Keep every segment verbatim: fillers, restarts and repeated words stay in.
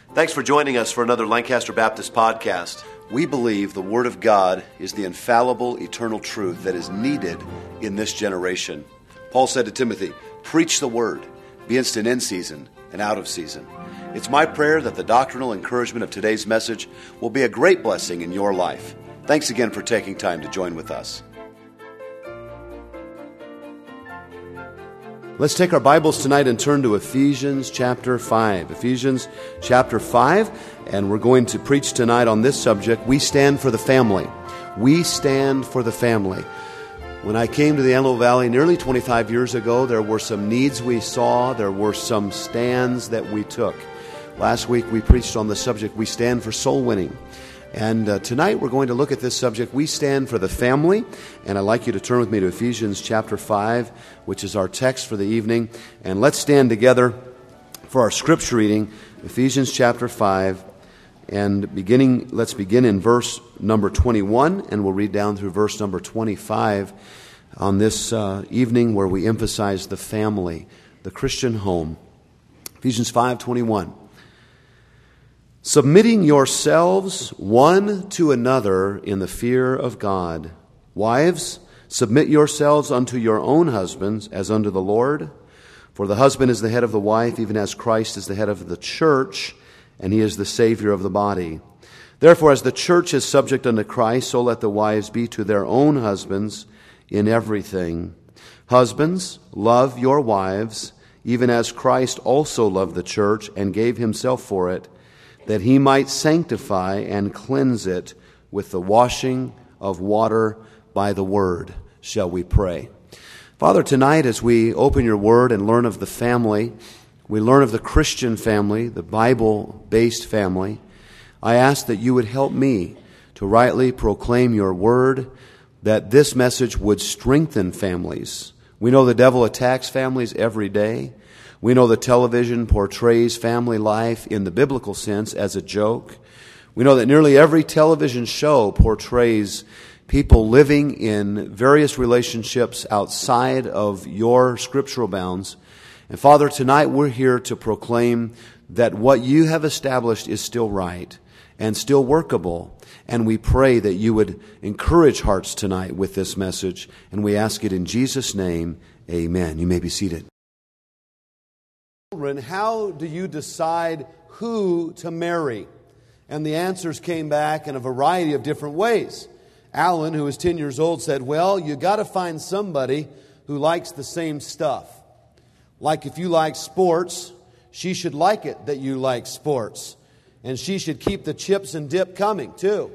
Thanks for joining us for another Lancaster Baptist podcast. We believe the Word of God is the infallible, eternal truth that is needed in this generation. Paul said to Timothy, preach the Word, be instant in season and out of season. It's my prayer that the doctrinal encouragement of today's message will be a great blessing in your life. Thanks again for taking time to join with us. Let's take our Bibles tonight and turn to Ephesians chapter five. Ephesians chapter five, and we're going to preach tonight on this subject, We Stand for the Family. We stand for the family. When I came to the Antelope Valley nearly twenty-five years ago, there were some needs we saw, there were some stands that we took. Last week we preached on the subject, We Stand for Soul Winning. And uh, tonight we're going to look at this subject, We Stand for the Family. And I'd like you to turn with me to Ephesians chapter five, which is our text for the evening. And let's stand together for our scripture reading, Ephesians chapter five. And beginning, let's begin in verse number twenty-one, and we'll read down through verse number twenty-five on this uh, evening where we emphasize the family, the Christian home. Ephesians five twenty-one. Submitting yourselves one to another in the fear of God. Wives, submit yourselves unto your own husbands as unto the Lord. For the husband is the head of the wife, even as Christ is the head of the church, and he is the Savior of the body. Therefore, as the church is subject unto Christ, so let the wives be to their own husbands in everything. Husbands, love your wives, even as Christ also loved the church and gave himself for it, that he might sanctify and cleanse it with the washing of water by the word. Shall we pray? Father, tonight as we open your word and learn of the family, we learn of the Christian family, the Bible-based family, I ask that you would help me to rightly proclaim your word, that this message would strengthen families. We know the devil attacks families every day. We know the television portrays family life in the biblical sense as a joke. We know that nearly every television show portrays people living in various relationships outside of your scriptural bounds. And Father, tonight we're here to proclaim that what you have established is still right and still workable. And we pray that you would encourage hearts tonight with this message. And we ask it in Jesus' name, amen. You may be seated. Children, how do you decide who to marry? And the answers came back in a variety of different ways. Alan, who was ten years old, said, well, you got to find somebody who likes the same stuff. Like if you like sports, she should like it that you like sports. And she should keep the chips and dip coming, too.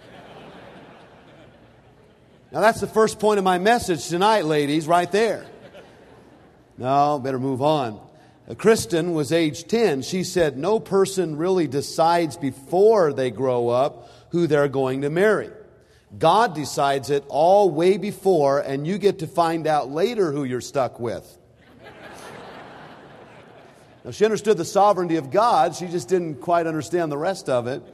Now, that's the first point of my message tonight, ladies, right there. No, better move on. Kristen was age ten. She said no person really decides before they grow up who they're going to marry. God decides it all way before, and you get to find out later who you're stuck with. Now, she understood the sovereignty of God. She just didn't quite understand the rest of it.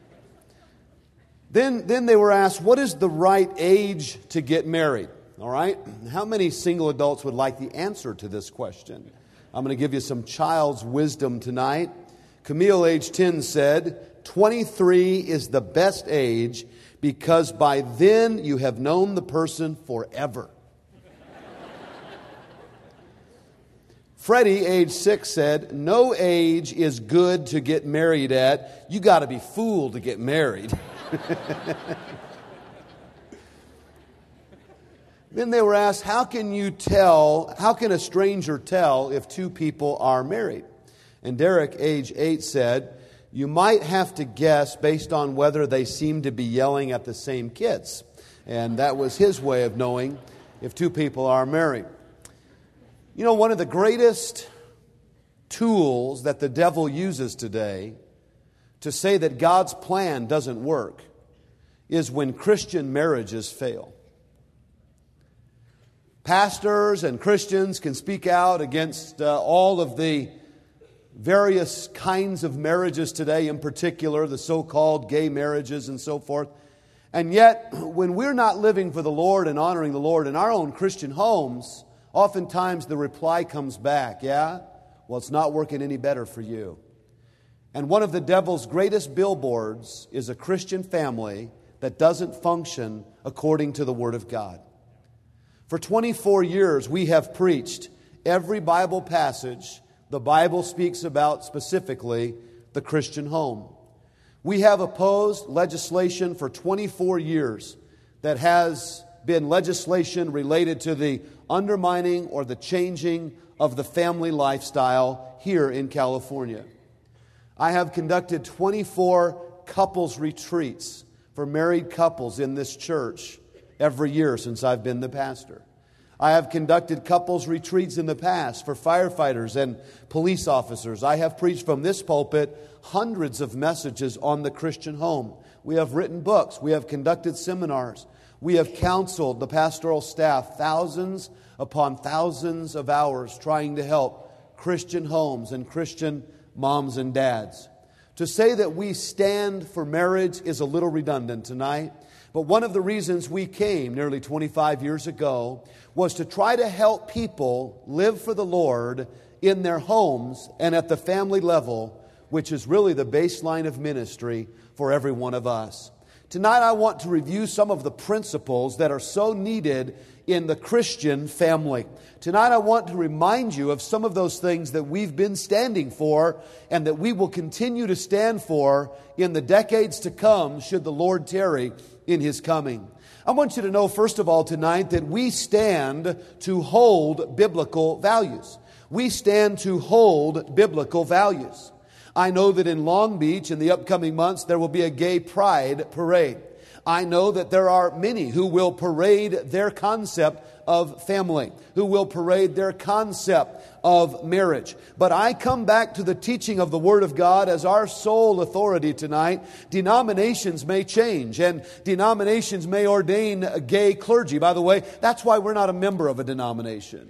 Then, then they were asked, what is the right age to get married? All right? How many single adults would like the answer to this question? I'm going to give you some child's wisdom tonight. Camille, age ten, said, twenty-three is the best age because by then you have known the person forever. Freddie, age six, said, no age is good to get married at. You got to be fooled to get married. Then they were asked, how can you tell, how can a stranger tell if two people are married? And Derek, age eight, said, you might have to guess based on whether they seem to be yelling at the same kids. And that was his way of knowing if two people are married. You know, one of the greatest tools that the devil uses today to say that God's plan doesn't work is when Christian marriages fail. Pastors and Christians can speak out against uh, all of the various kinds of marriages today, in particular the so-called gay marriages and so forth. And yet, when we're not living for the Lord and honoring the Lord in our own Christian homes, oftentimes the reply comes back, yeah, well, it's not working any better for you. And one of the devil's greatest billboards is a Christian family that doesn't function according to the Word of God. For twenty-four years, we have preached every Bible passage the Bible speaks about, specifically the Christian home. We have opposed legislation for twenty-four years that has been legislation related to the undermining or the changing of the family lifestyle here in California. I have conducted twenty-four couples retreats for married couples in this church every year since I've been the pastor. I have conducted couples retreats in the past for firefighters and police officers. I have preached from this pulpit hundreds of messages on the Christian home. We have written books. We have conducted seminars. We have counseled the pastoral staff thousands upon thousands of hours trying to help Christian homes and Christian moms and dads. To say that we stand for marriage is a little redundant tonight. But one of the reasons we came nearly twenty-five years ago was to try to help people live for the Lord in their homes and at the family level, which is really the baseline of ministry for every one of us. Tonight I want to review some of the principles that are so needed in the Christian family. Tonight I want to remind you of some of those things that we've been standing for and that we will continue to stand for in the decades to come should the Lord tarry in His coming. I want you to know, first of all, tonight that we stand to hold biblical values. We stand to hold biblical values. I know that in Long Beach in the upcoming months there will be a gay pride parade. I know that there are many who will parade their concept of family, who will parade their concept of marriage. But I come back to the teaching of the Word of God as our sole authority tonight. Denominations may change and denominations may ordain gay clergy. By the way, that's why we're not a member of a denomination.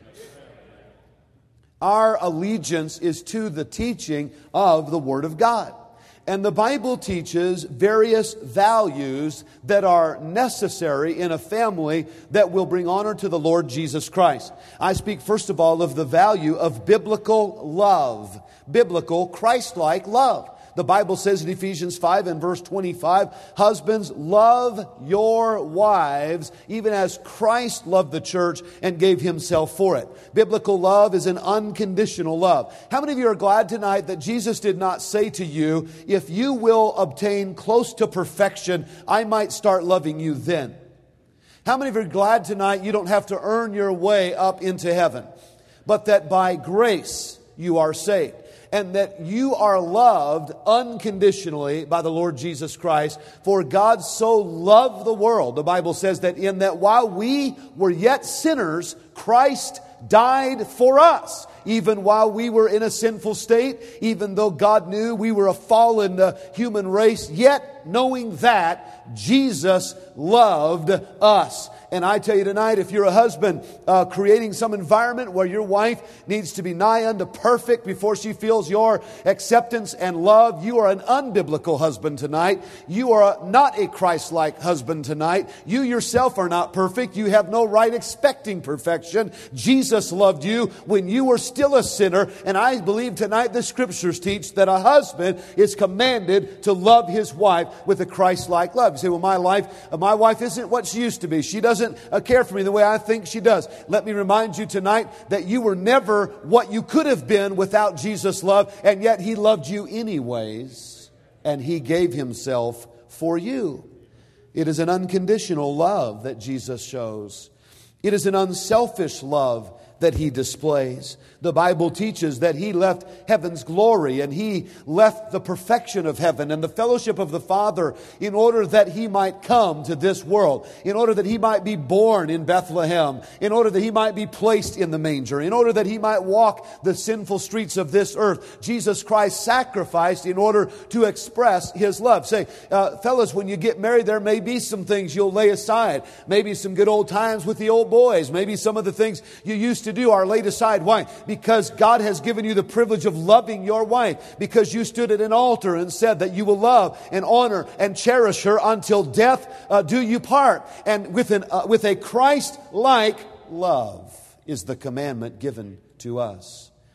Our allegiance is to the teaching of the Word of God. And the Bible teaches various values that are necessary in a family that will bring honor to the Lord Jesus Christ. I speak first of all of the value of biblical love, biblical Christ-like love. The Bible says in Ephesians five and verse twenty-five, husbands, love your wives, even as Christ loved the church and gave Himself for it. Biblical love is an unconditional love. How many of you are glad tonight that Jesus did not say to you, if you will obtain close to perfection, I might start loving you then? How many of you are glad tonight you don't have to earn your way up into heaven, but that by grace you are saved? And that you are loved unconditionally by the Lord Jesus Christ. For God so loved the world, the Bible says that in that while we were yet sinners, Christ died for us. Even while we were in a sinful state, even though God knew we were a fallen uh, human race, yet knowing that, Jesus loved us. And I tell you tonight, if you're a husband uh, creating some environment where your wife needs to be nigh unto perfect before she feels your acceptance and love, you are an unbiblical husband tonight. You are not a Christ-like husband tonight. You yourself are not perfect. You have no right expecting perfection. Jesus loved you when you were still a sinner. And I believe tonight the Scriptures teach that a husband is commanded to love his wife with a Christ-like love. You say, well, my life, uh, my wife isn't what she used to be. She doesn't uh, care for me the way I think she does. Let me remind you tonight that you were never what you could have been without Jesus' love, and yet He loved you anyways, and He gave Himself for you. It is an unconditional love that Jesus shows. It is an unselfish love that He displays. The Bible teaches that He left heaven's glory and He left the perfection of heaven and the fellowship of the Father in order that He might come to this world, in order that He might be born in Bethlehem, in order that He might be placed in the manger, in order that He might walk the sinful streets of this earth. Jesus Christ sacrificed in order to express His love. Say, uh, fellas, when you get married, there may be some things you'll lay aside. Maybe some good old times with the old boys. Maybe some of the things you used to do are laid aside. Why? Because God has given you the privilege of loving your wife. Because you stood at an altar and said that you will love and honor and cherish her until death uh, do you part. And with an uh, with a Christ-like love is the commandment given to us.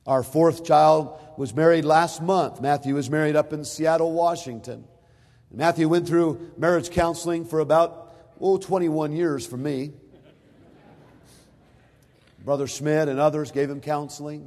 Our fourth child was married last month. Matthew was married up in Seattle, Washington. Matthew went through marriage counseling for about, oh, twenty-one years for me. Brother Schmidt and others gave him counseling.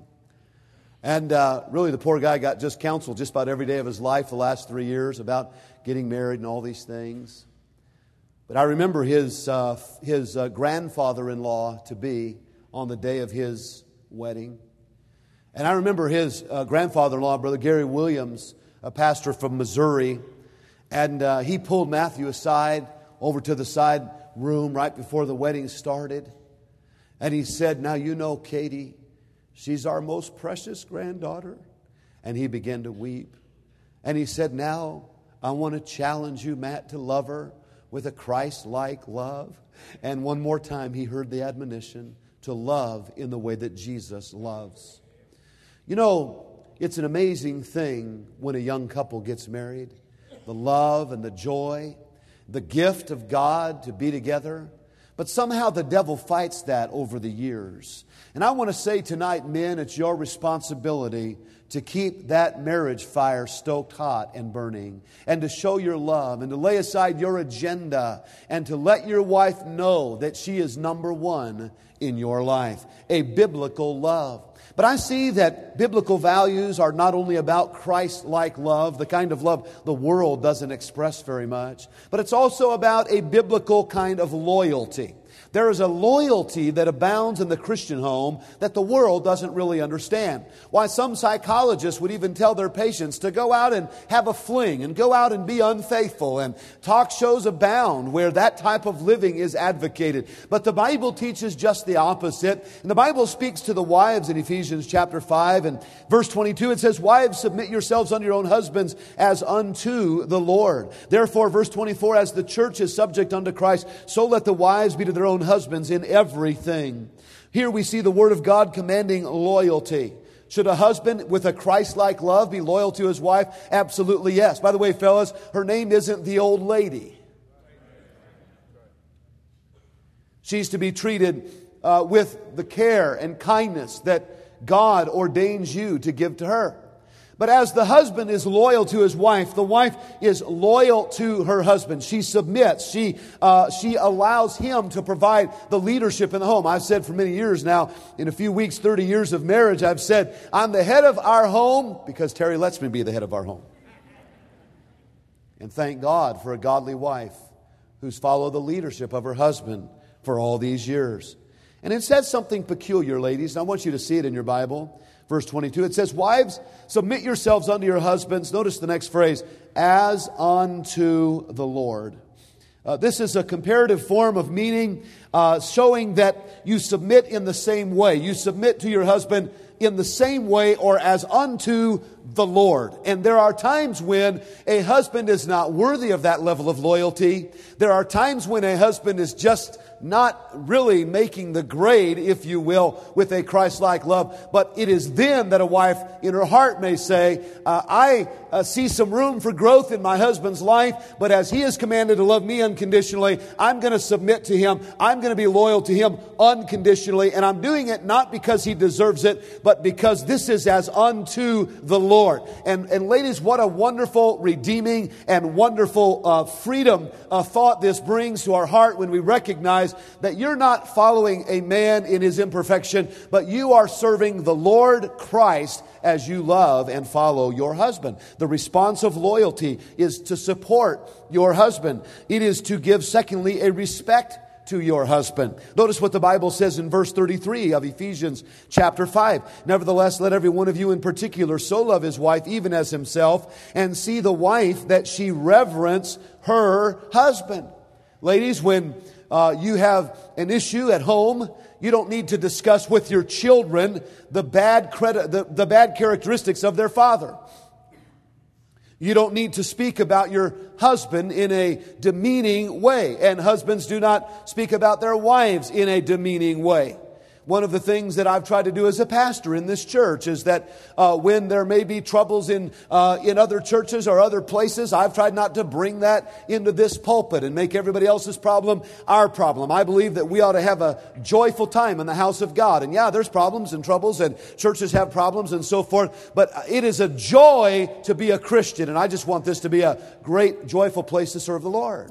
And uh, really the poor guy got just counseled just about every day of his life the last three years about getting married and all these things. But I remember his, uh, his uh, grandfather-in-law to be on the day of his wedding. And I remember his uh, grandfather-in-law, Brother Gary Williams, a pastor from Missouri. And uh, he pulled Matthew aside over to the side room right before the wedding started. And he said, "Now you know Katie, she's our most precious granddaughter." And he began to weep. And he said, "Now I want to challenge you, Matt, to love her with a Christ-like love." And one more time he heard the admonition to love in the way that Jesus loves. You know, it's an amazing thing when a young couple gets married. The love and the joy, the gift of God to be together. But somehow the devil fights that over the years. And I want to say tonight, men, it's your responsibility to keep that marriage fire stoked hot and burning, and to show your love, and to lay aside your agenda, and to let your wife know that she is number one in your life. A biblical love. But I see that biblical values are not only about Christ-like love, the kind of love the world doesn't express very much, but it's also about a biblical kind of loyalty. There is a loyalty that abounds in the Christian home that the world doesn't really understand. Why some psychologists would even tell their patients to go out and have a fling and go out and be unfaithful. And talk shows abound where that type of living is advocated. But the Bible teaches just the opposite. And the Bible speaks to the wives in Ephesians chapter five and verse twenty-two. It says, "Wives, submit yourselves unto your own husbands as unto the Lord. Therefore," verse twenty-four, "as the church is subject unto Christ, so let the wives be to their own husbands in everything." Here we see the Word of God commanding loyalty. Should a husband with a Christ-like love be loyal to his wife? Absolutely yes. By the way, fellas, her name isn't the old lady. She's to be treated uh, with the care and kindness that God ordains you to give to her. But as the husband is loyal to his wife, the wife is loyal to her husband. She submits. She uh, she allows him to provide the leadership in the home. I've said for many years now, in a few weeks, thirty years of marriage, I've said, I'm the head of our home because Terry lets me be the head of our home. And thank God for a godly wife who's followed the leadership of her husband for all these years. And it says something peculiar, ladies, and I want you to see it in your Bible. Verse twenty-two, it says, "Wives, submit yourselves unto your husbands." Notice the next phrase, "as unto the Lord." Uh, this is a comparative form of meaning, uh, showing that you submit in the same way. You submit to your husband in the same way or as unto the Lord. And there are times when a husband is not worthy of that level of loyalty. There are times when a husband is just not really making the grade, if you will, with a Christ-like love. But it is then that a wife in her heart may say, uh, I uh, see some room for growth in my husband's life, but as he is commanded to love me unconditionally, I'm going to submit to him. I'm going to be loyal to him unconditionally. And I'm doing it not because he deserves it, but because this is as unto the Lord. And, and ladies, what a wonderful, redeeming, and wonderful uh, freedom uh, thought this brings to our heart when we recognize that you're not following a man in his imperfection, but you are serving the Lord Christ as you love and follow your husband. The response of loyalty is to support your husband. It is to give, secondly, a respect to your husband. Notice what the Bible says in verse thirty-three of Ephesians chapter five. "Nevertheless, let every one of you in particular so love his wife even as himself, and see the wife that she reverence her husband." Ladies, when uh, you have an issue at home, you don't need to discuss with your children the bad credit, the, the bad characteristics of their father. You don't need to speak about your husband in a demeaning way. And husbands do not speak about their wives in a demeaning way. One of the things that I've tried to do as a pastor in this church is that uh, when there may be troubles in uh, in other churches or other places, I've tried not to bring that into this pulpit and make everybody else's problem our problem. I believe that we ought to have a joyful time in the house of God. And yeah, there's problems and troubles, and churches have problems and so forth, but it is a joy to be a Christian, and I just want this to be a great, joyful place to serve the Lord.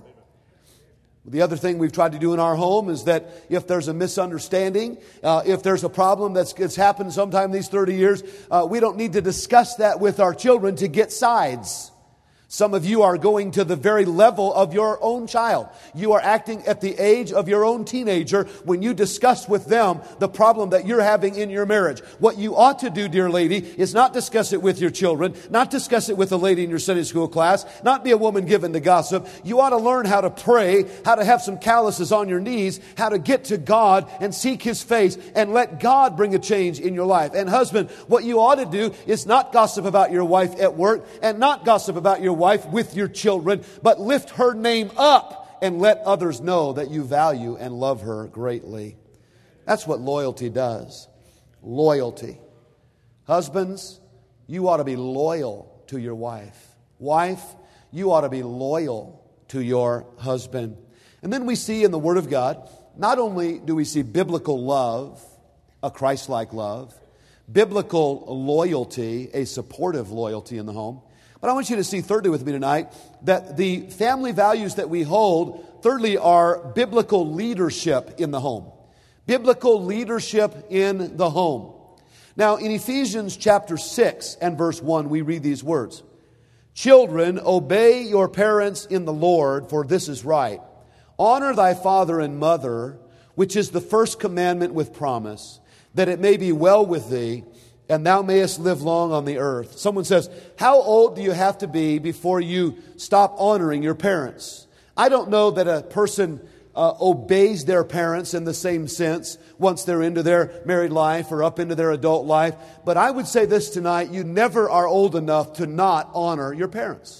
The other thing we've tried to do in our home is that if there's a misunderstanding, uh, if there's a problem that's, that's happened sometime these thirty years, uh, we don't need to discuss that with our children to get sides. Some of you are going to the very level of your own child. You are acting at the age of your own teenager when you discuss with them the problem that you're having in your marriage. What you ought to do, dear lady, is not discuss it with your children, not discuss it with a lady in your Sunday school class, not be a woman given to gossip. You ought to learn how to pray, how to have some calluses on your knees, how to get to God and seek His face and let God bring a change in your life. And husband, what you ought to do is not gossip about your wife at work and not gossip about your wife with your children, but lift her name up and let others know that you value and love her greatly. That's what loyalty does. Loyalty. Husbands, you ought to be loyal to your wife. Wife, you ought to be loyal to your husband. And then we see in the Word of God, not only do we see biblical love, a Christ-like love, biblical loyalty, a supportive loyalty in the home, but I want you to see thirdly with me tonight that the family values that we hold, thirdly, are biblical leadership in the home. Biblical leadership in the home. Now, in Ephesians chapter six and verse one, we read these words. Children, obey your parents in the Lord, for this is right. Honor thy father and mother, which is the first commandment with promise, that it may be well with thee, and thou mayest live long on the earth. Someone says, how old do you have to be before you stop honoring your parents? I don't know that a person uh, obeys their parents in the same sense once they're into their married life or up into their adult life. But I would say this tonight, you never are old enough to not honor your parents.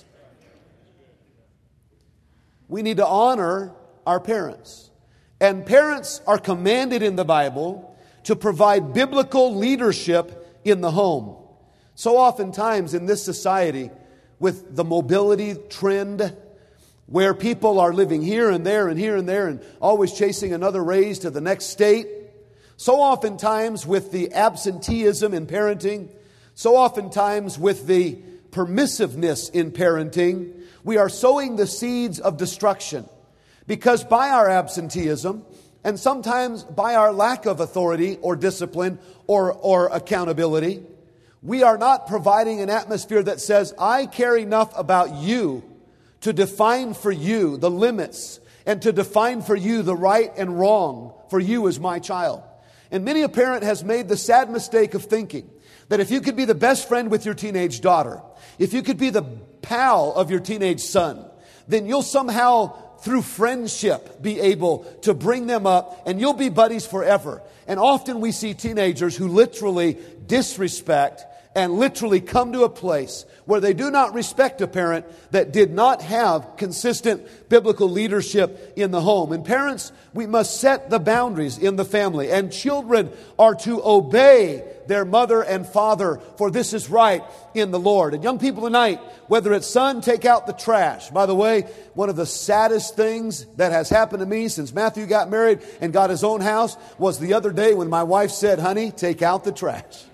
We need to honor our parents. And parents are commanded in the Bible to provide biblical leadership in the home. So oftentimes in this society, with the mobility trend, where people are living here and there and here and there and always chasing another raise to the next state, so oftentimes with the absenteeism in parenting, so oftentimes with the permissiveness in parenting, we are sowing the seeds of destruction. Because by our absenteeism, and sometimes by our lack of authority or discipline or, or accountability, we are not providing an atmosphere that says, I care enough about you to define for you the limits and to define for you the right and wrong for you as my child. And many a parent has made the sad mistake of thinking that if you could be the best friend with your teenage daughter, if you could be the pal of your teenage son, then you'll somehow through friendship be able to bring them up and you'll be buddies forever. And often we see teenagers who literally disrespect and literally come to a place where they do not respect a parent that did not have consistent biblical leadership in the home. And parents, we must set the boundaries in the family. And children are to obey their mother and father, for this is right in the Lord. And young people tonight, whether it's son, take out the trash. By the way, one of the saddest things that has happened to me since Matthew got married and got his own house was the other day when my wife said, honey, take out the trash.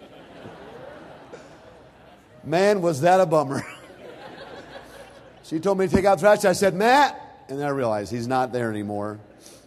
Man, was that a bummer. She told me to take out the trash. I said, Matt. And then I realized he's not there anymore.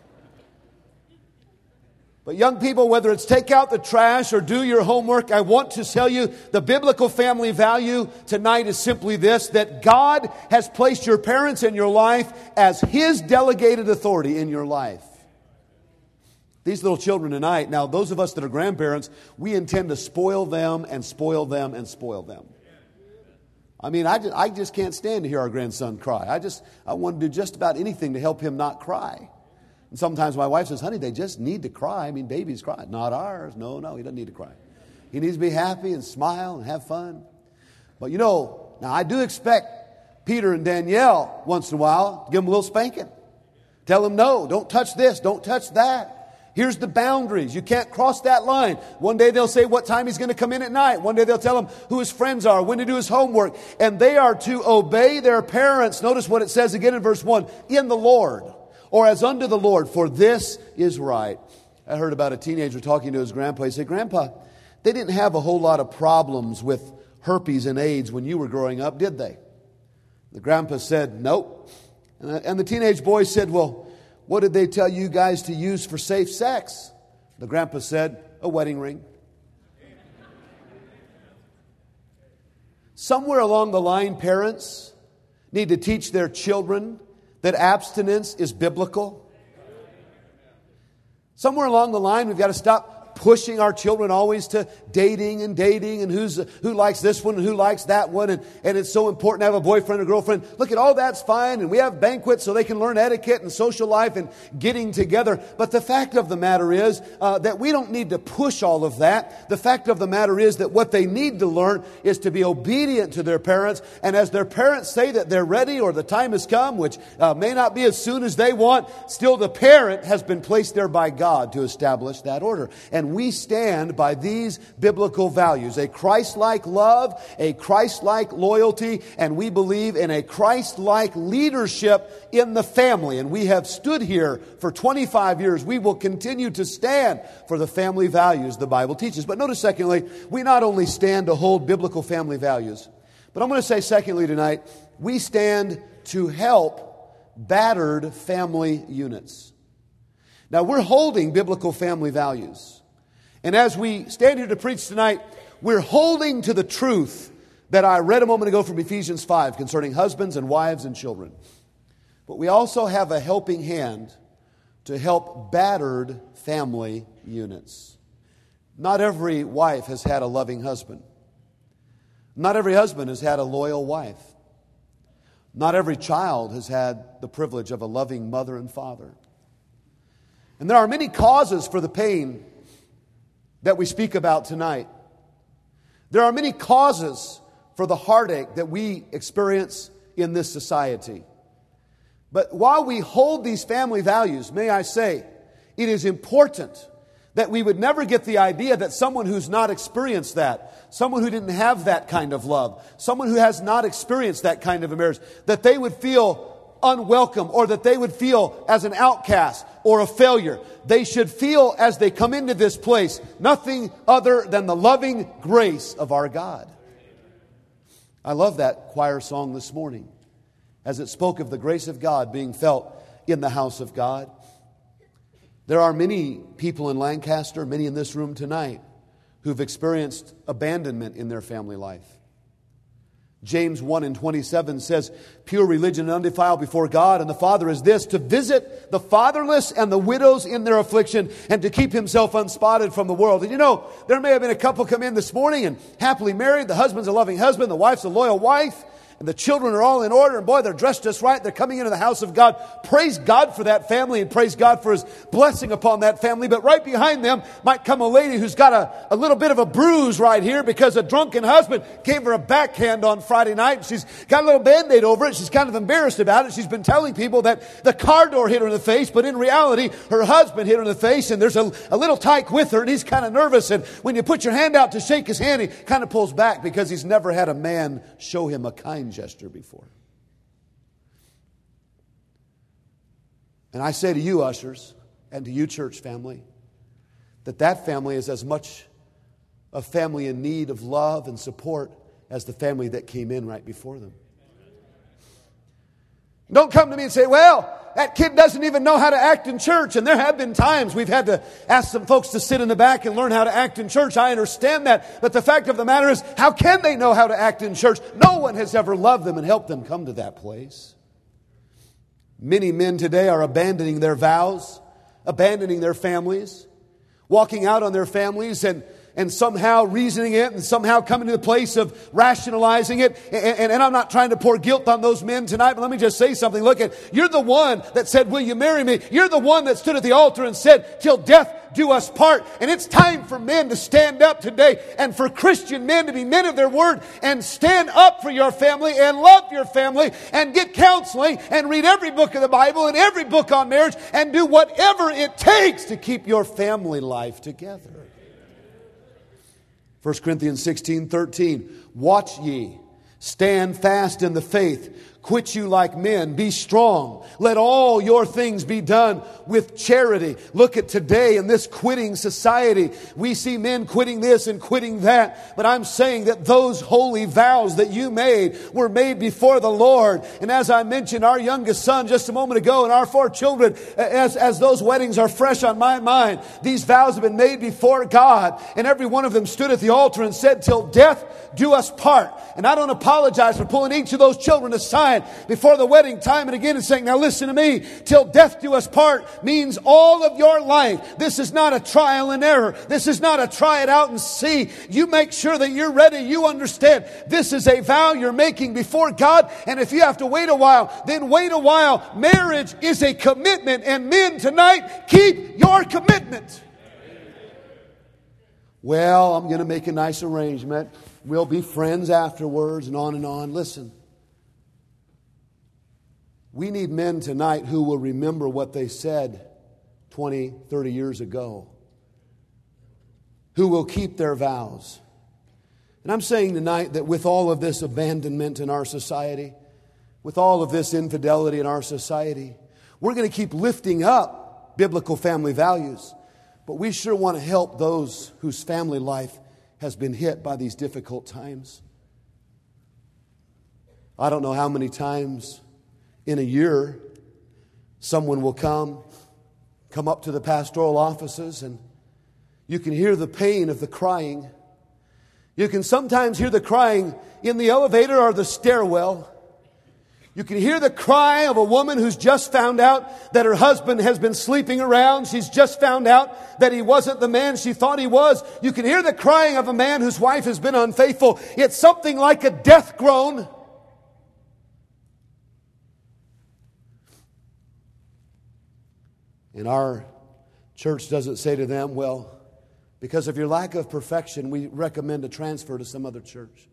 But young people, whether it's take out the trash or do your homework, I want to tell you the biblical family value tonight is simply this, that God has placed your parents in your life as His delegated authority in your life. These little children tonight, now those of us that are grandparents, we intend to spoil them and spoil them and spoil them. I mean, I just, I just can't stand to hear our grandson cry. I just, I want to do just about anything to help him not cry. And sometimes my wife says, honey, they just need to cry. I mean, babies cry. Not ours. No, no, he doesn't need to cry. He needs to be happy and smile and have fun. But you know, now I do expect Peter and Danielle once in a while to give them a little spanking. Tell them, no, don't touch this, don't touch that. Here's the boundaries. You can't cross that line. One day they'll say what time he's going to come in at night. One day they'll tell him who his friends are, when to do his homework. And they are to obey their parents. Notice what it says again in verse one. In the Lord, or as unto the Lord, for this is right. I heard about a teenager talking to his grandpa. He said, Grandpa, they didn't have a whole lot of problems with herpes and AIDS when you were growing up, did they? The grandpa said, nope. And the teenage boy said, well, what did they tell you guys to use for safe sex? The grandpa said, a wedding ring. Somewhere along the line, parents need to teach their children that abstinence is biblical. Somewhere along the line, we've got to stop pushing our children always to dating and dating and who's who likes this one and who likes that one. And, and it's so important to have a boyfriend or girlfriend. Look, at all that's fine. And we have banquets so they can learn etiquette and social life and getting together. But the fact of the matter is uh, that we don't need to push all of that. The fact of the matter is that what they need to learn is to be obedient to their parents. And as their parents say that they're ready or the time has come, which uh, may not be as soon as they want, still the parent has been placed there by God to establish that order. And we stand by these biblical values, a Christ-like love, a Christ-like loyalty, and we believe in a Christ-like leadership in the family. And we have stood here for twenty-five years. We will continue to stand for the family values the Bible teaches. But notice, secondly, we not only stand to hold biblical family values, but I'm going to say, secondly, tonight, we stand to help battered family units. Now, we're holding biblical family values. And as we stand here to preach tonight, we're holding to the truth that I read a moment ago from Ephesians five concerning husbands and wives and children. But we also have a helping hand to help battered family units. Not every wife has had a loving husband. Not every husband has had a loyal wife. Not every child has had the privilege of a loving mother and father. And there are many causes for the pain that we speak about tonight. There are many causes for the heartache that we experience in this society. But while we hold these family values, may I say, it is important that we would never get the idea that someone who's not experienced that, someone who didn't have that kind of love, someone who has not experienced that kind of a marriage, that they would feel unwelcome or that they would feel as an outcast or a failure. They should feel as they come into this place nothing other than the loving grace of our God. I love that choir song this morning as it spoke of the grace of God being felt in the house of God. There are many people in Lancaster, many in this room tonight, who've experienced abandonment in their family life. James one and twenty-seven says, pure religion and undefiled before God and the Father is this, to visit the fatherless and the widows in their affliction and to keep himself unspotted from the world. And you know, there may have been a couple come in this morning and happily married. The husband's a loving husband, the wife's a loyal wife. And the children are all in order. And boy, they're dressed just right. They're coming into the house of God. Praise God for that family and praise God for His blessing upon that family. But right behind them might come a lady who's got a, a little bit of a bruise right here because a drunken husband gave her a backhand on Friday night. She's got a little Band-Aid over it. She's kind of embarrassed about it. She's been telling people that the car door hit her in the face. But in reality, her husband hit her in the face. And there's a, a little tyke with her. And he's kind of nervous. And when you put your hand out to shake his hand, he kind of pulls back because he's never had a man show him a kind gesture before. And I say to you, ushers, and to you, church family, that that family is as much a family in need of love and support as the family that came in right before them. Don't come to me and say, well, that kid doesn't even know how to act in church. And there have been times we've had to ask some folks to sit in the back and learn how to act in church. I understand that. But the fact of the matter is, how can they know how to act in church? No one has ever loved them and helped them come to that place. Many men today are abandoning their vows, abandoning their families, walking out on their families and and somehow reasoning it and somehow coming to the place of rationalizing it. And, and, and I'm not trying to pour guilt on those men tonight, but let me just say something. Look at, you're the one that said, will you marry me? You're the one that stood at the altar and said, till death do us part. And it's time for men to stand up today, and for Christian men to be men of their word and stand up for your family and love your family and get counseling and read every book of the Bible and every book on marriage and do whatever it takes to keep your family life together. First Corinthians sixteen thirteen. Watch ye, stand fast in the faith, quit you like men, be strong. Let all your things be done with charity. Look at today in this quitting society. We see men quitting this and quitting that. But I'm saying that those holy vows that you made were made before the Lord. And as I mentioned, our youngest son just a moment ago and our four children, as, as those weddings are fresh on my mind, these vows have been made before God. And every one of them stood at the altar and said, till death do us part. And I don't apologize for pulling each of those children aside before the wedding time and again and saying, now listen to me, till death do us part means all of your life. This is not a trial and error. This is not a try it out and see. You make sure that you're ready. You understand this is a vow you're making before God. And if you have to wait a while, then wait a while. Marriage is a commitment. And men tonight, keep your commitment. Well, I'm going to make a nice arrangement. We'll be friends afterwards and on and on. Listen. We need men tonight who will remember what they said twenty, thirty years ago. Who will keep their vows. And I'm saying tonight that with all of this abandonment in our society, with all of this infidelity in our society, we're going to keep lifting up biblical family values. But we sure want to help those whose family life has been hit by these difficult times. I don't know how many times in a year someone will come, come up to the pastoral offices, and you can hear the pain of the crying. You can sometimes hear the crying in the elevator or the stairwell. You can hear the cry of a woman who's just found out that her husband has been sleeping around. She's just found out that he wasn't the man she thought he was. You can hear the crying of a man whose wife has been unfaithful. It's something like a death groan. And our church doesn't say to them, well, because of your lack of perfection, we recommend a transfer to some other church.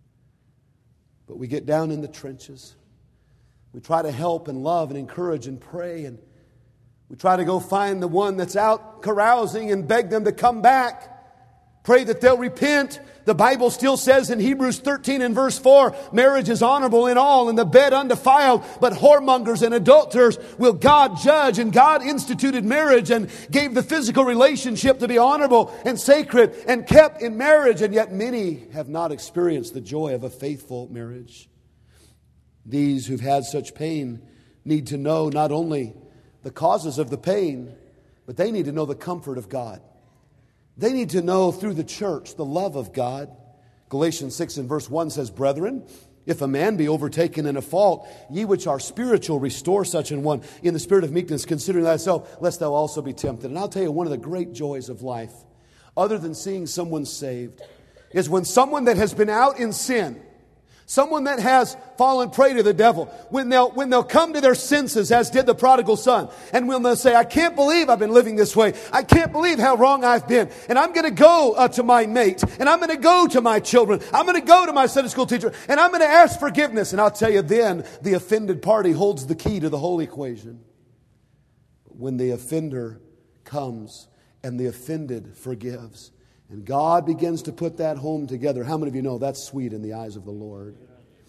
But we get down in the trenches. We try to help and love and encourage and pray. And we try to go find the one that's out carousing and beg them to come back. Pray that they'll repent. The Bible still says in Hebrews thirteen and verse four, marriage is honorable in all and the bed undefiled, but whoremongers and adulterers will God judge. And God instituted marriage and gave the physical relationship to be honorable and sacred and kept in marriage. And yet many have not experienced the joy of a faithful marriage. These who've had such pain need to know not only the causes of the pain, but they need to know the comfort of God. They need to know through the church the love of God. Galatians six and verse one says, brethren, if a man be overtaken in a fault, ye which are spiritual, restore such an one in the spirit of meekness, considering thyself, lest thou also be tempted. And I'll tell you, one of the great joys of life, other than seeing someone saved, is when someone that has been out in sin, someone that has fallen prey to the devil, when they'll, when they'll come to their senses, as did the prodigal son, and when they'll say, I can't believe I've been living this way. I can't believe how wrong I've been. And I'm going to go uh, to my mate, and I'm going to go to my children. I'm going to go to my Sunday school teacher, and I'm going to ask forgiveness. And I'll tell you, then the offended party holds the key to the whole equation. When the offender comes and the offended forgives, and God begins to put that home together. How many of you know that's sweet in the eyes of the Lord?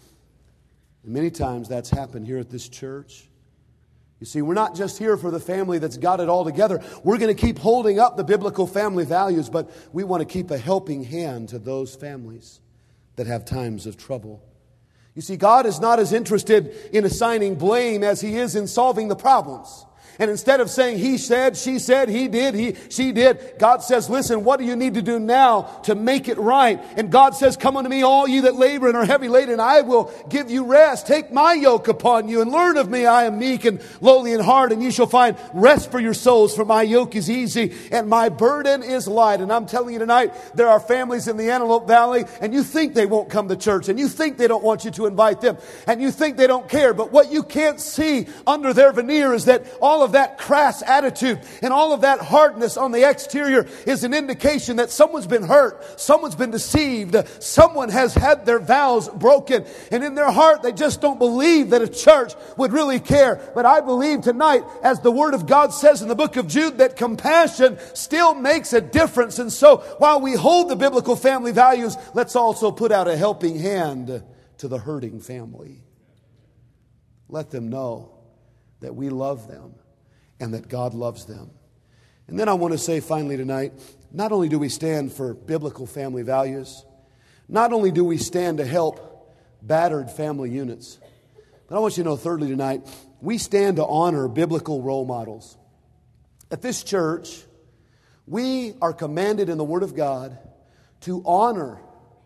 And many times that's happened here at this church. You see, we're not just here for the family that's got it all together. We're going to keep holding up the biblical family values, but we want to keep a helping hand to those families that have times of trouble. You see, God is not as interested in assigning blame as He is in solving the problems. And instead of saying he said, she said, he did, he, she did, God says, listen, what do you need to do now to make it right? And God says, come unto me, all you that labor and are heavy laden, and I will give you rest. Take my yoke upon you and learn of me. I am meek and lowly in heart, and you shall find rest for your souls. For my yoke is easy and my burden is light. And I'm telling you tonight, there are families in the Antelope Valley, and you think they won't come to church, and you think they don't want you to invite them, and you think they don't care. But what you can't see under their veneer is that all of that crass attitude and all of that hardness on the exterior is an indication that someone's been hurt, someone's been deceived, someone has had their vows broken, and in their heart they just don't believe that a church would really care. But I believe tonight, as the Word of God says in the book of Jude, that compassion still makes a difference. And so while we hold the biblical family values, let's also put out a helping hand to the hurting family. Let them know that we love them and that God loves them. And then I want to say finally tonight, not only do we stand for biblical family values, not only do we stand to help battered family units, but I want you to know thirdly tonight, we stand to honor biblical role models. At this church, we are commanded in the Word of God to honor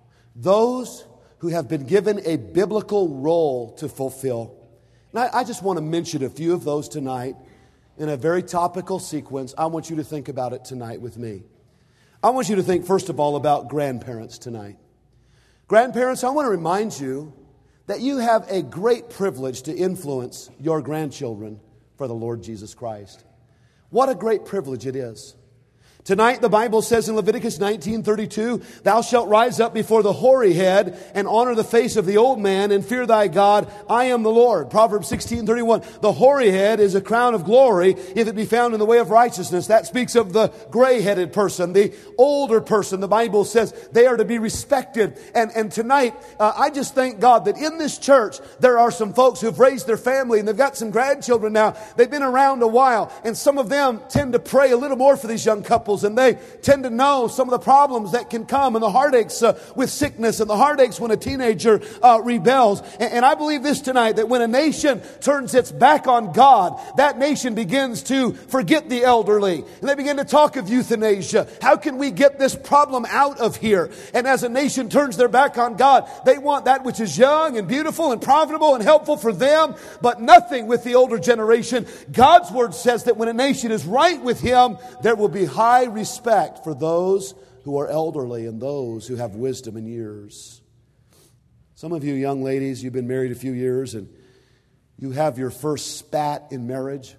those who have been given a biblical role to fulfill. And I, I just want to mention a few of those tonight in a very topical sequence. I want you to think about it tonight with me. I want you to think, first of all, about grandparents tonight. Grandparents, I want to remind you that you have a great privilege to influence your grandchildren for the Lord Jesus Christ. What a great privilege it is. Tonight, the Bible says in Leviticus nineteen thirty-two, thou shalt rise up before the hoary head and honor the face of the old man and fear thy God. I am the Lord. Proverbs sixteen thirty-one, the hoary head is a crown of glory if it be found in the way of righteousness. That speaks of the gray-headed person, the older person. The Bible says they are to be respected. And, and tonight, uh, I just thank God that in this church, there are some folks who've raised their family and they've got some grandchildren now. They've been around a while, and some of them tend to pray a little more for these young couples. And they tend to know some of the problems that can come and the heartaches uh, with sickness and the heartaches when a teenager uh, rebels. And, and I believe this tonight, that when a nation turns its back on God, that nation begins to forget the elderly. And they begin to talk of euthanasia. How can we get this problem out of here? And as a nation turns their back on God, they want that which is young and beautiful and profitable and helpful for them, but nothing with the older generation. God's Word says that when a nation is right with Him, there will be high respect for those who are elderly and those who have wisdom in years. Some of you young ladies, you've been married a few years and you have your first spat in marriage.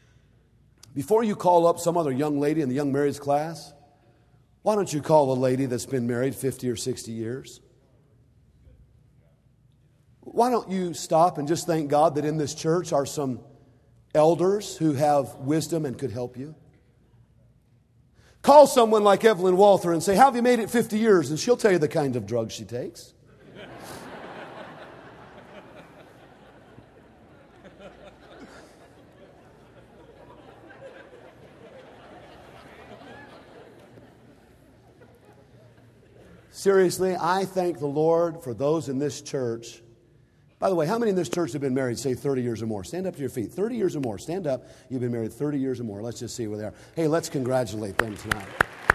Before you call up some other young lady in the young marrieds class, why don't you call a lady that's been married fifty or sixty years? Why don't you stop and just thank God that in this church are some elders who have wisdom and could help you? Call someone like Evelyn Walther and say, how have you made it fifty years? And she'll tell you the kind of drugs she takes. Seriously, I thank the Lord for those in this church. By the way, how many in this church have been married, say, thirty years or more? Stand up to your feet. thirty years or more. Stand up. You've been married thirty years or more. Let's just see where they are. Hey, let's congratulate them tonight.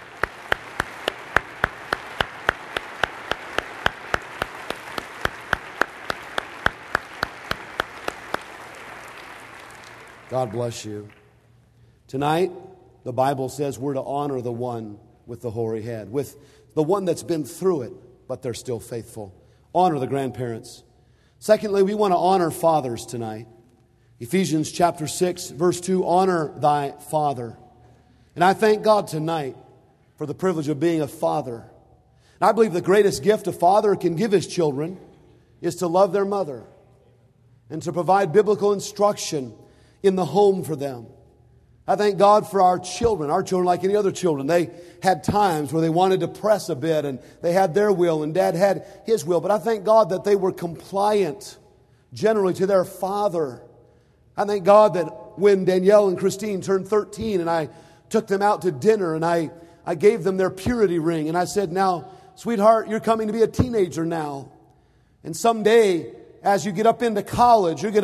God bless you. Tonight, the Bible says we're to honor the one with the hoary head, with the one that's been through it, but they're still faithful. Honor the grandparents. Secondly, we want to honor fathers tonight. Ephesians chapter six, verse two, honor thy father. And I thank God tonight for the privilege of being a father. And I believe the greatest gift a father can give his children is to love their mother and to provide biblical instruction in the home for them. I thank God for our children. Our children, like any other children, they had times where they wanted to press a bit and they had their will and Dad had his will. But I thank God that they were compliant generally to their father. I thank God that when Danielle and Christine turned thirteen and I took them out to dinner and I, I gave them their purity ring and I said, now, sweetheart, you're coming to be a teenager now. And someday, as you get up into college, you're going to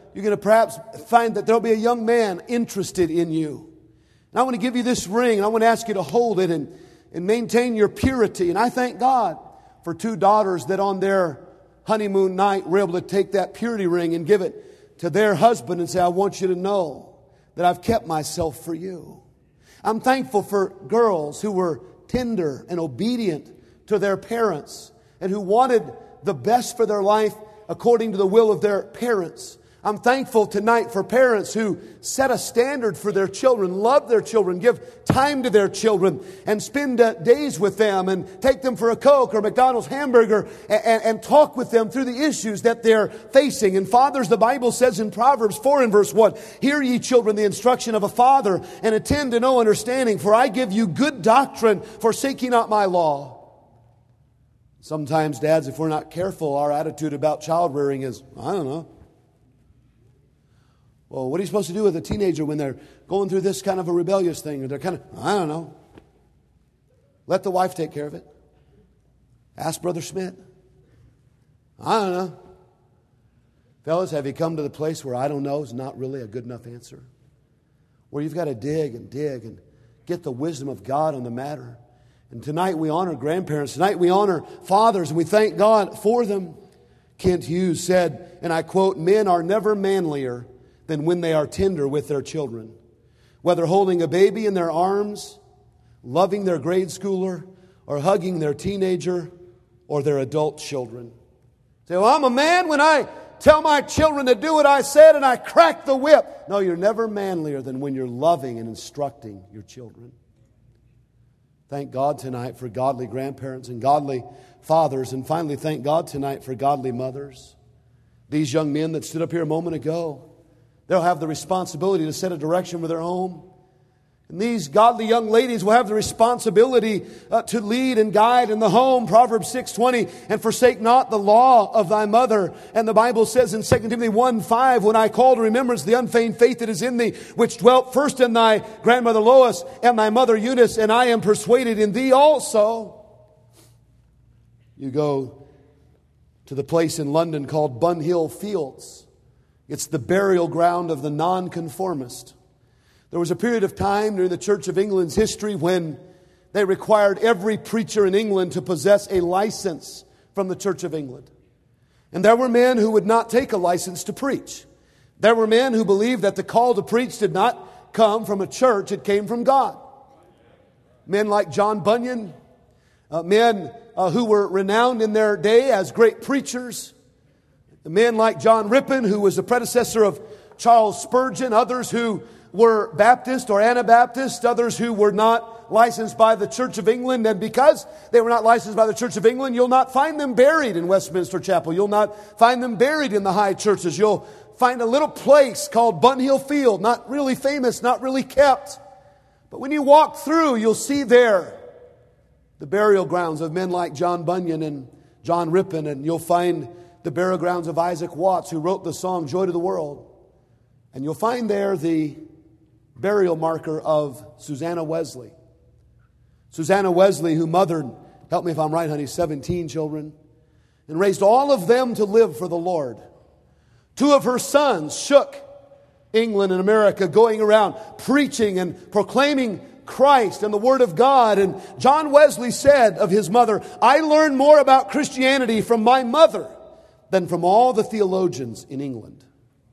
you're going to perhaps find that there'll be a young man interested in you. And I want to give you this ring, and I want to ask you to hold it and, and maintain your purity. And I thank God for two daughters that on their honeymoon night were able to take that purity ring and give it to their husband and say, I want you to know that I've kept myself for you. I'm thankful for girls who were tender and obedient to their parents and who wanted the best for their life according to the will of their parents. I'm thankful tonight for parents who set a standard for their children, love their children, give time to their children, and spend uh, days with them and take them for a Coke or McDonald's hamburger and, and, and talk with them through the issues that they're facing. And fathers, the Bible says in Proverbs four and verse one, hear ye children the instruction of a father and attend to no understanding, for I give you good doctrine, forsake ye not my law. Sometimes, dads, if we're not careful, our attitude about child rearing is, I don't know. Well, what are you supposed to do with a teenager when they're going through this kind of a rebellious thing? Or they're kind of, I don't know. Let the wife take care of it. Ask Brother Schmidt. I don't know. Fellas, have you come to the place where I don't know is not really a good enough answer? Where you've got to dig and dig and get the wisdom of God on the matter. And tonight we honor grandparents. Tonight we honor fathers, and we thank God for them. Kent Hughes said, and I quote, men are never manlier than when they are tender with their children. Whether holding a baby in their arms, loving their grade schooler, or hugging their teenager or their adult children. Say, well, I'm a man when I tell my children to do what I said and I crack the whip. No, you're never manlier than when you're loving and instructing your children. Thank God tonight for godly grandparents and godly fathers. And finally, thank God tonight for godly mothers. These young men that stood up here a moment ago, they'll have the responsibility to set a direction for their home. And these godly young ladies will have the responsibility uh, to lead and guide in the home. Proverbs six twenty, and forsake not the law of thy mother. And the Bible says in Second Timothy one five, when I call to remembrance the unfeigned faith that is in thee, which dwelt first in thy grandmother Lois and thy mother Eunice, and I am persuaded in thee also. You go to the place in London called Bunhill Fields. It's the burial ground of the nonconformist. There was a period of time during the Church of England's history when they required every preacher in England to possess a license from the Church of England. And there were men who would not take a license to preach. There were men who believed that the call to preach did not come from a church, it came from God. Men like John Bunyan, uh, men uh, who were renowned in their day as great preachers. Men like John Rippon, who was the predecessor of Charles Spurgeon, others who were Baptist or Anabaptist, others who were not licensed by the Church of England. And because they were not licensed by the Church of England, you'll not find them buried in Westminster Chapel. You'll not find them buried in the high churches. You'll find a little place called Bunhill Field, not really famous, not really kept. But when you walk through, you'll see there the burial grounds of men like John Bunyan and John Rippon, and you'll find the burial grounds of Isaac Watts, who wrote the song Joy to the World. And you'll find there the burial marker of Susanna Wesley. Susanna Wesley, who mothered, help me if I'm right, honey, seventeen children, and raised all of them to live for the Lord. Two of her sons shook England and America, going around preaching and proclaiming Christ and the Word of God. And John Wesley said of his mother, I learned more about Christianity from my mother than from all the theologians in England.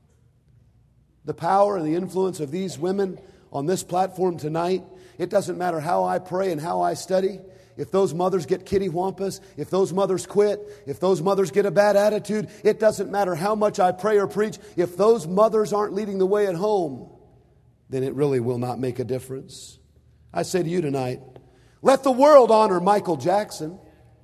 The power and the influence of these women on this platform tonight, it doesn't matter how I pray and how I study. If those mothers get kitty-wampus, if those mothers quit, if those mothers get a bad attitude, it doesn't matter how much I pray or preach. If those mothers aren't leading the way at home, then it really will not make a difference. I say to you tonight, let the world honor Michael Jackson.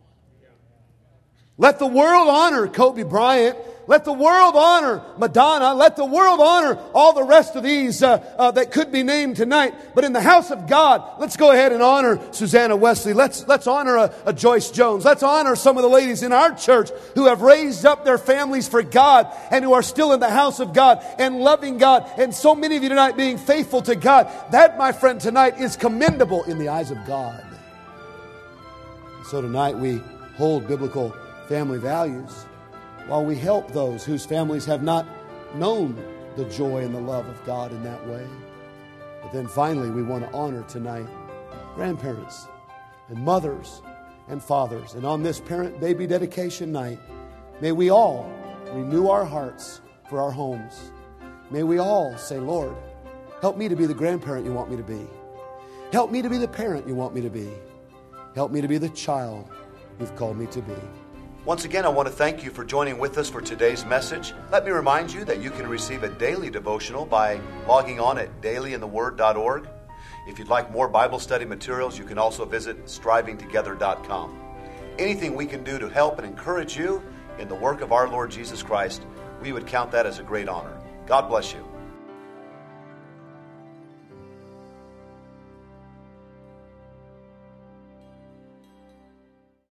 Let the world honor Kobe Bryant. Let the world honor Madonna. Let the world honor all the rest of these uh, uh, that could be named tonight. But in the house of God, let's go ahead and honor Susanna Wesley. Let's let's honor a, a Joyce Jones. Let's honor some of the ladies in our church who have raised up their families for God and who are still in the house of God and loving God. And so many of you tonight being faithful to God. That, my friend, tonight is commendable in the eyes of God. So tonight we hold biblical family values while we help those whose families have not known the joy and the love of God in that way. But then finally, we want to honor tonight grandparents and mothers and fathers. And on this parent-baby dedication night, may we all renew our hearts for our homes. May we all say, Lord, help me to be the grandparent you want me to be. Help me to be the parent you want me to be. Help me to be the child you've called me to be. Once again, I want to thank you for joining with us for today's message. Let me remind you that you can receive a daily devotional by logging on at daily in the word dot org. If you'd like more Bible study materials, you can also visit striving together dot com. Anything we can do to help and encourage you in the work of our Lord Jesus Christ, we would count that as a great honor. God bless you.